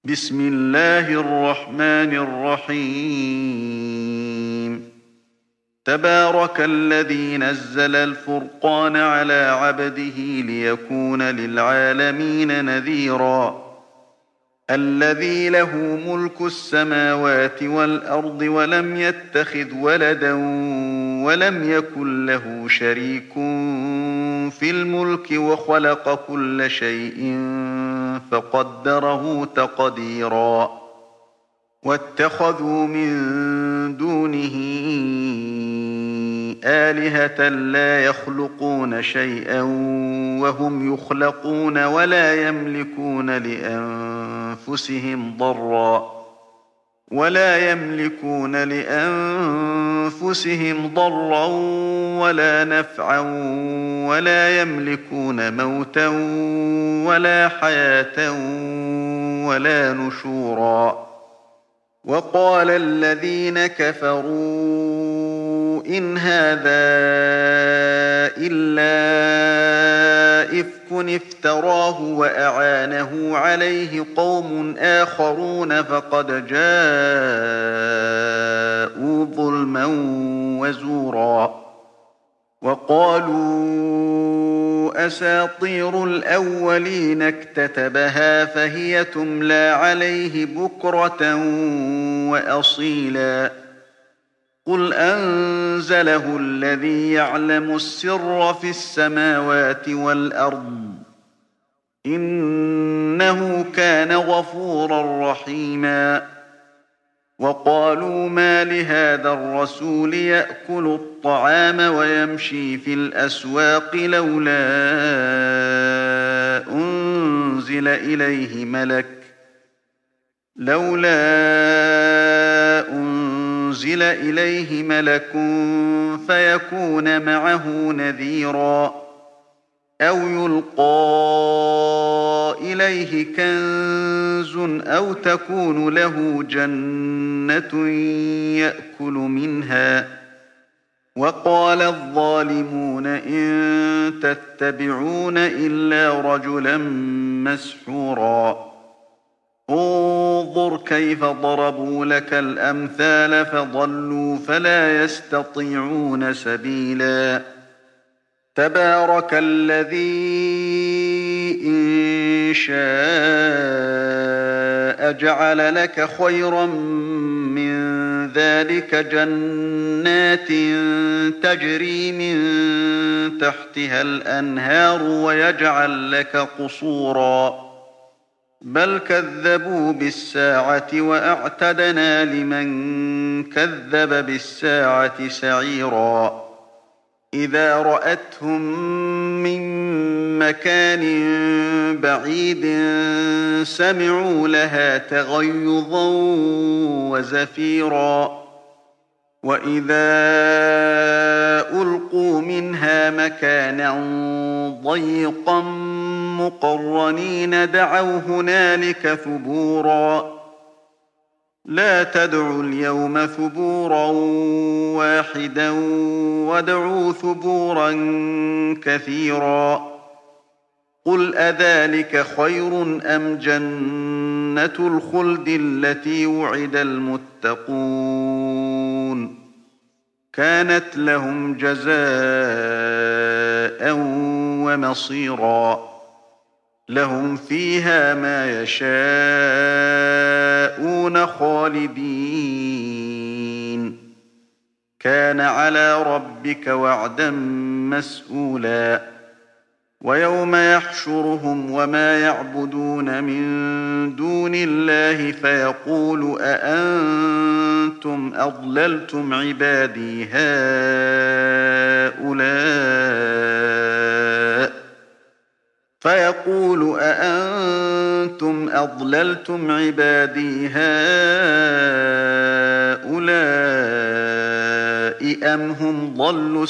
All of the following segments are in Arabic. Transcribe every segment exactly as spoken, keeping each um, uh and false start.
بسم الله الرحمن الرحيم تبارك الذي نزل الفرقان على عبده ليكون للعالمين نذيرا الذي له ملك السماوات والأرض ولم يتخذ ولدا ولم يكن له شريك في الملك وخلق كل شيء فقدره تقديرا واتخذوا من دونه آلهة لا يخلقون شيئا وهم يخلقون ولا يملكون لأنفسهم ضرا ولا يملكون لأنفسهم ضرا ولا نفعا ولا يملكون موتا ولا حياة ولا نشورا وقال الذين كفروا إن هذا إلا إفك افتراه وأعانه عليه قوم آخرون فقد جاءوا ظلما وزورا وقالوا أساطير الأولين اكتتبها فهي تملى عليه بكرة وأصيلا قل أنزله الذي يعلم السر في السماوات والأرض إنه كان غفورا رحيما وقالوا ما لهذا الرسول يأكل الطعام ويمشي في الأسواق لولا أنزل إليه ملك لولا أنزل إليه ملك فيكون معه نذيرا أو يلقى إليه كنز أو تكون له جنة يأكل منها وقال الظالمون إن تتبعون إلا رجلا مسحورا انظر كيف ضربوا لك الأمثال فضلوا فلا يستطيعون سبيلا تبارك الذي إن شاء جعل لك خيرا من ذلك جنات تجري من تحتها الأنهار ويجعل لك قصورا بل كذبوا بالساعة وأعتدنا لمن كذب بالساعة سعيرا إذا رأتهم من مكان بعيد سمعوا لها تغيظا وزفيرا وإذا ألقوا منها مكانا ضيقا مقرنين دعوا هنالك ثبورا لا تدعوا اليوم ثبورا واحدا وادعوا ثبورا كثيرا قل أذلك خير أم جنة الخلد التي وعد المتقون كانت لهم جزاء ومصيرا لهم فيها ما يشاءون خالدين كان على ربك وعدا مسئولا ويوم يحشرهم وما يعبدون من دون الله فيقول أأنتم أضللتم عبادي هؤلاء فيقول أأنتم أضللتم عبادي هؤلاء أم هم ضلوا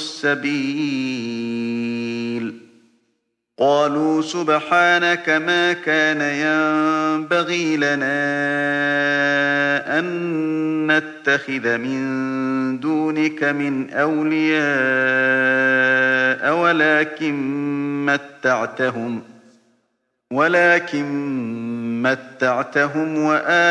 السبيل قالوا سبحانك ما كان ينبغي لنا أن نتخذ من دونك من أولياء ولكن متعتهم ولكن متعتهم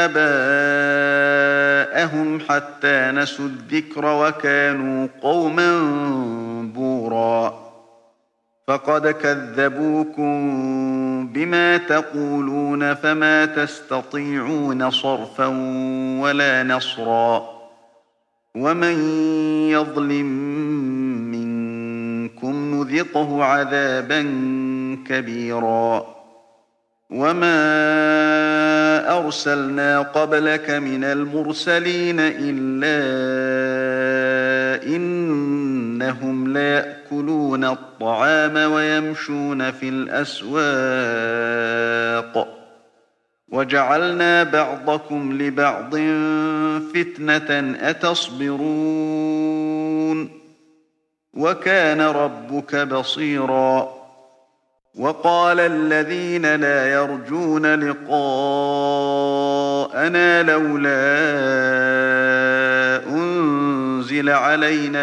وآباءهم حتى نسوا الذكر وكانوا قوما بورا فقد كذبوكم بما تقولون فما تستطيعون صرفا ولا نصرا ومن يظلم منكم نذقه عذابا كبيرا وما أرسلنا قبلك من المرسلين إلا إنهم ليأكلون الطعام ويمشون في الأسواق وجعلنا بعضكم لبعض فتنة أتصبرون وكان ربك بصيرا وقال الذين لا يرجون لقاءنا لولا أنزل علينا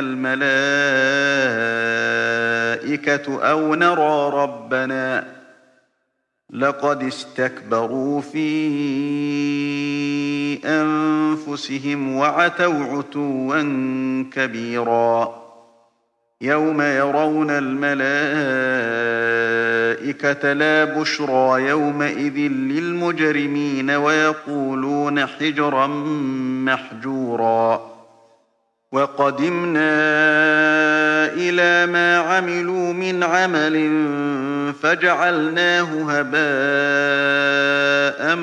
الملائكة أو نرى ربنا لقد استكبروا في أنفسهم وعتوا عتوا كبيرا يوم يرون الملائكة لا بشرى يومئذ للمجرمين ويقولون حجرا محجورا وقدمنا إلى ما عملوا من عمل فجعلناه هباء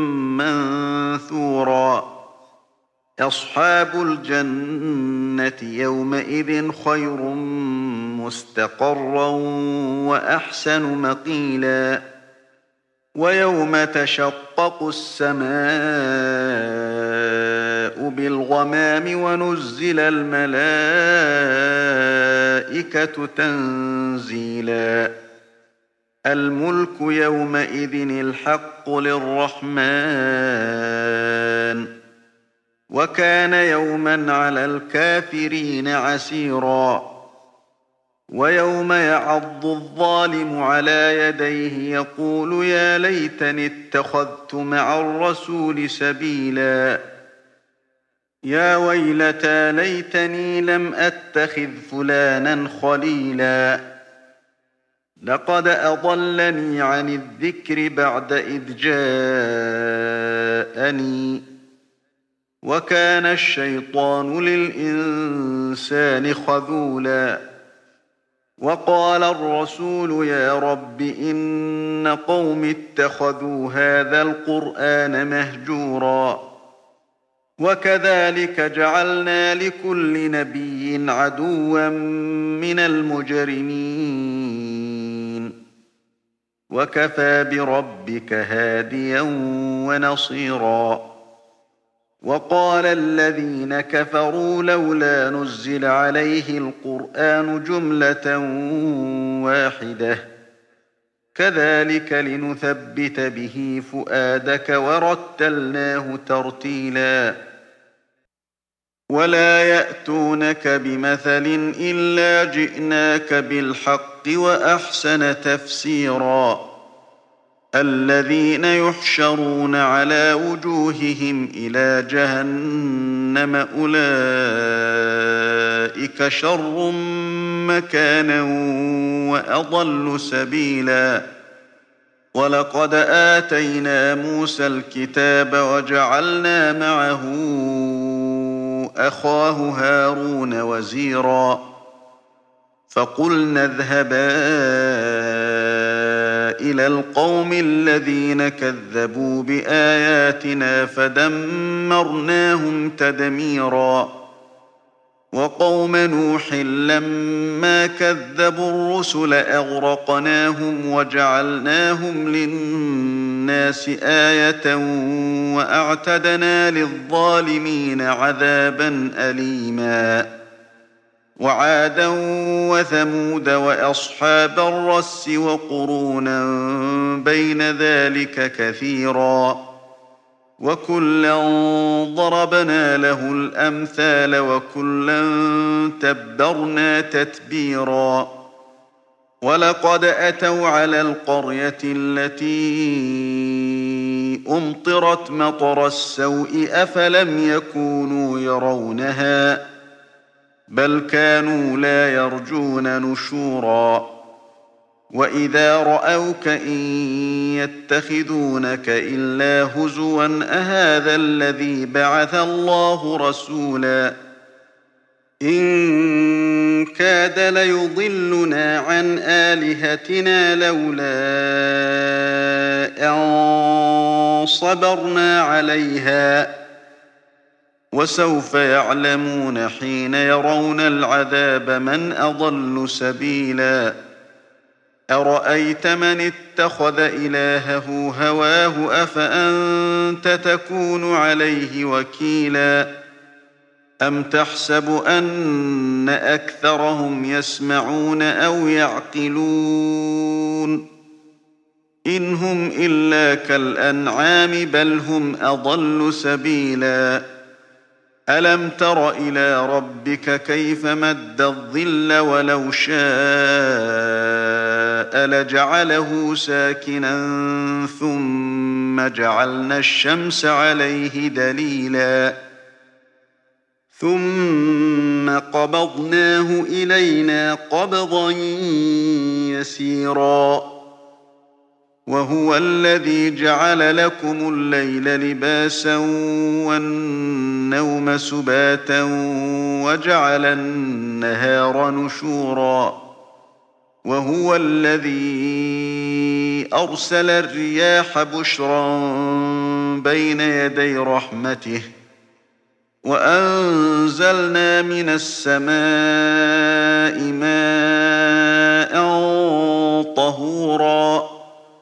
منثورا أصحاب الجنة يومئذ خير مستقرا وأحسن مقيلا ويوم تشقق السماء بالغمام ونزل الملائكة تنزيلا الملك يومئذ الحق للرحمن وكان يوما على الكافرين عسيرا ويوم يعض الظالم على يديه يقول يا ليتني اتخذت مع الرسول سبيلا يا ويلتى ليتني لم أتخذ فلانا خليلا لقد أضلني عن الذكر بعد إذ جاءني وكان الشيطان للإنسان خذولا وقال الرسول يا رب إن قوم اتخذوا هذا القرآن مهجورا وكذلك جعلنا لكل نبي عدوا من المجرمين وكفى بربك هاديا ونصيرا وقال الذين كفروا لولا نزل عليه القرآن جملة واحدة كذلك لنثبت به فؤادك ورتلناه ترتيلا ولا يأتونك بمثل إلا جئناك بالحق وأحسن تفسيرا الذين يحشرون على وجوههم إلى جهنم أولئك شر مكانا وأضل سبيلا ولقد آتينا موسى الكتاب وجعلنا معه أخاه هارون وزيرا فقلنا اذهبا إلى القوم الذين كذبوا بآياتنا فدمرناهم تدميرا وقوم نوح لما كذبوا الرسل أغرقناهم وجعلناهم للناس آية وأعتدنا للظالمين عذابا أليما وعادا وثمود وأصحاب الرس وقرونا بين ذلك كثيرا وكلا ضربنا له الأمثال وكلا تبرنا تتبيرا ولقد أتوا على القرية التي أمطرت مطر السوء أفلم يكونوا يرونها بل كانوا لا يرجون نشورا وإذا رأوك إن يتخذونك إلا هزوا أهذا الذي بعث الله رسولا إن كاد ليضلنا عن آلهتنا لولا أن صبرنا عليها وسوف يعلمون حين يرون العذاب من أضل سبيلا أرأيت من اتخذ إلهه هواه أفأنت تكون عليه وكيلا أم تحسب أن أكثرهم يسمعون أو يعقلون إن هم إلا كالأنعام بل هم أضل سبيلا ألم تر إلى ربك كيف مد الظل ولو شاء لجعله ساكنا ثم جعلنا الشمس عليه دليلا ثم قبضناه إلينا قبضا يسيرا وهو الذي جعل لكم الليل لباسا والنوم سباتا وجعل النهار نشورا وهو الذي أرسل الرياح بشرا بين يدي رحمته وأنزلنا من السماء ماء طهورا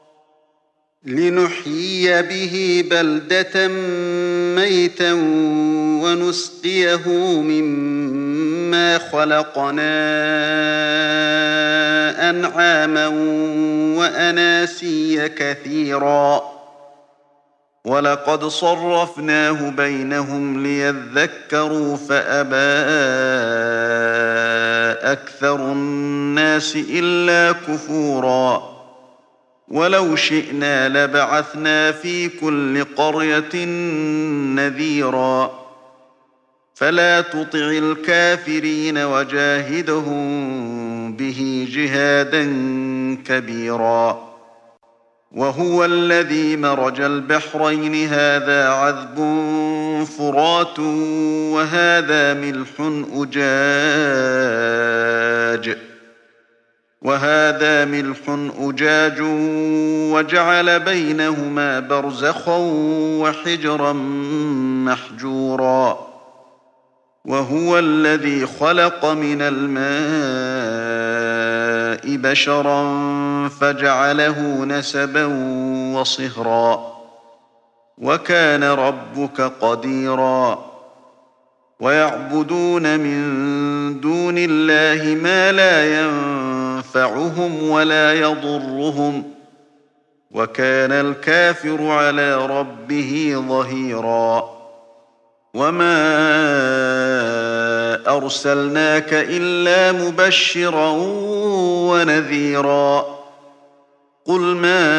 لنحيي به بلدة ميتا ونسقيه مما خلقنا أنعاما وأناسيا كثيرا ولقد صرفناه بينهم ليذكروا فأبى أكثر الناس إلا كفورا ولو شئنا لبعثنا في كل قرية نذيرا فلا تطع الكافرين وجاهدهم به جهادا كبيرا وهو الذي مرج البحرين هذا عذب فرات وهذا ملح أجاج وهذا ملح أجاج وجعل بينهما برزخا وحجرا محجورا وهو الذي خلق من الماء بشرا فجعله نسبا وصهرا وكان ربك قديرا ويعبدون من دون الله ما لا ينفعهم ولا يضرهم وكان الكافر على ربه ظهيرا وما أرسلناك إلا مبشرا ونذيرا قل ما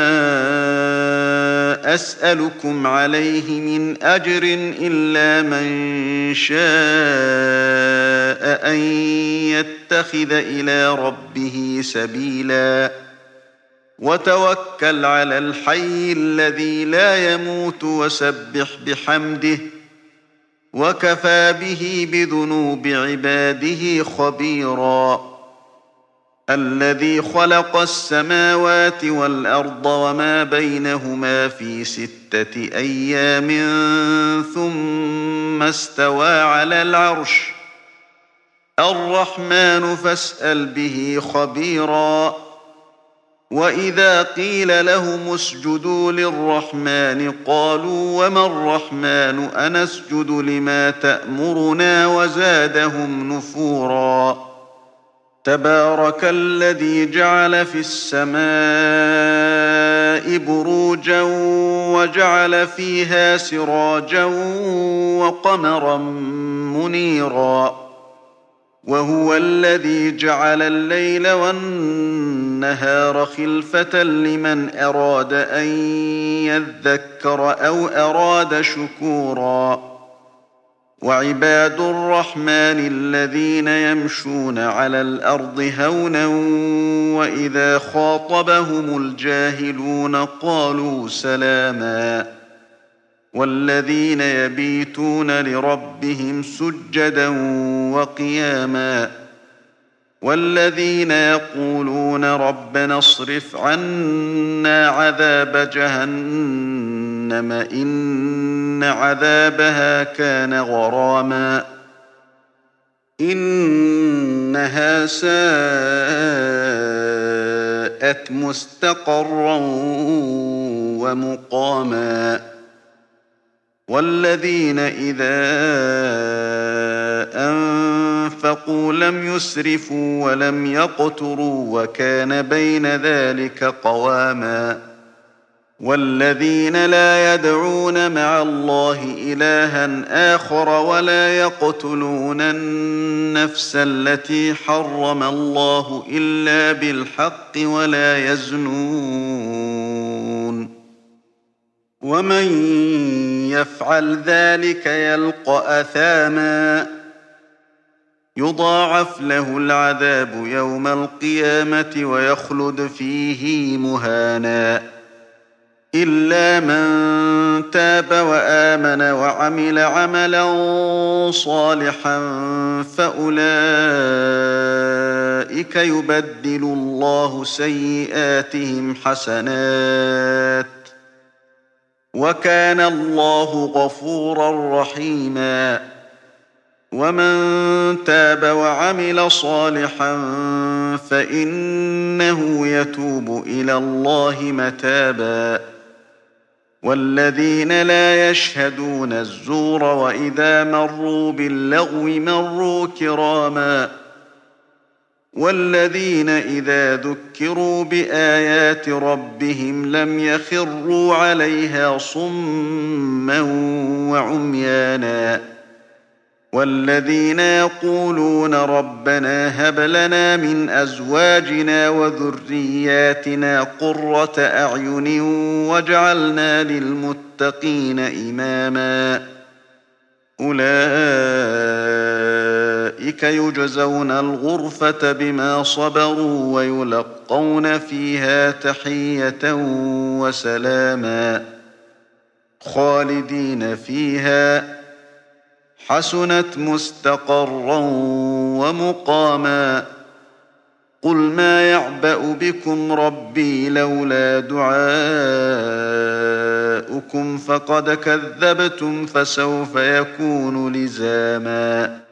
أسألكم عليه من أجر إلا من شاء أن يتخذ إلى ربه سبيلا وتوكل على الحي الذي لا يموت وسبح بحمده وكفى به بذنوب عباده خبيرا الذي خلق السماوات والأرض وما بينهما في ستة أيام ثم استوى على العرش الرحمن فاسأل به خبيرا وإذا قيل لهم اسجدوا للرحمن قالوا وما الرحمن أنسجد لما تأمرنا وزادهم نفورا تبارك الذي جعل في السماء بروجا وجعل فيها سراجا وقمرا منيرا وهو الذي جعل الليل والنهار النهار خلفة لمن أراد أن يذكر أو أراد شكورا وعباد الرحمن الذين يمشون على الأرض هونا وإذا خاطبهم الجاهلون قالوا سلاما والذين يبيتون لربهم سجدا وقياما والذين يقولون ربنا اصرف عنا عذاب جهنم إن عذابها كان غراما إنها ساءت مستقرا ومقاما والذين إذا أنفقوا لم يسرفوا ولم يقتروا وكان بين ذلك قواما والذين لا يدعون مع الله إلها آخر ولا يقتلون النفس التي حرم الله إلا بالحق ولا يزنون ومن يفعل ذلك يلقى أثاما يضاعف له العذاب يوم القيامة ويخلد فيه مهانا إلا من تاب وآمن وعمل عملا صالحا فأولئك يبدل الله سيئاتهم حسنات وكان الله غفورا رحيما ومن تاب وعمل صالحا فإنه يتوب إلى الله متابا والذين لا يشهدون الزور وإذا مروا باللغو مروا كراما والذين إذا ذكروا بآيات ربهم لم يخروا عليها صما وعميانا والذين يقولون ربنا هب لنا من أزواجنا وذرياتنا قرة أعين واجعلنا للمتقين إماما أولئك يجزون الغرفة بما صبروا ويلقون فيها تحية وسلاما خالدين فيها حسنت مستقرا ومقاما قل ما يعبأ بكم ربي لولا دعاؤكم فقد كذبتم فسوف يكون لزاما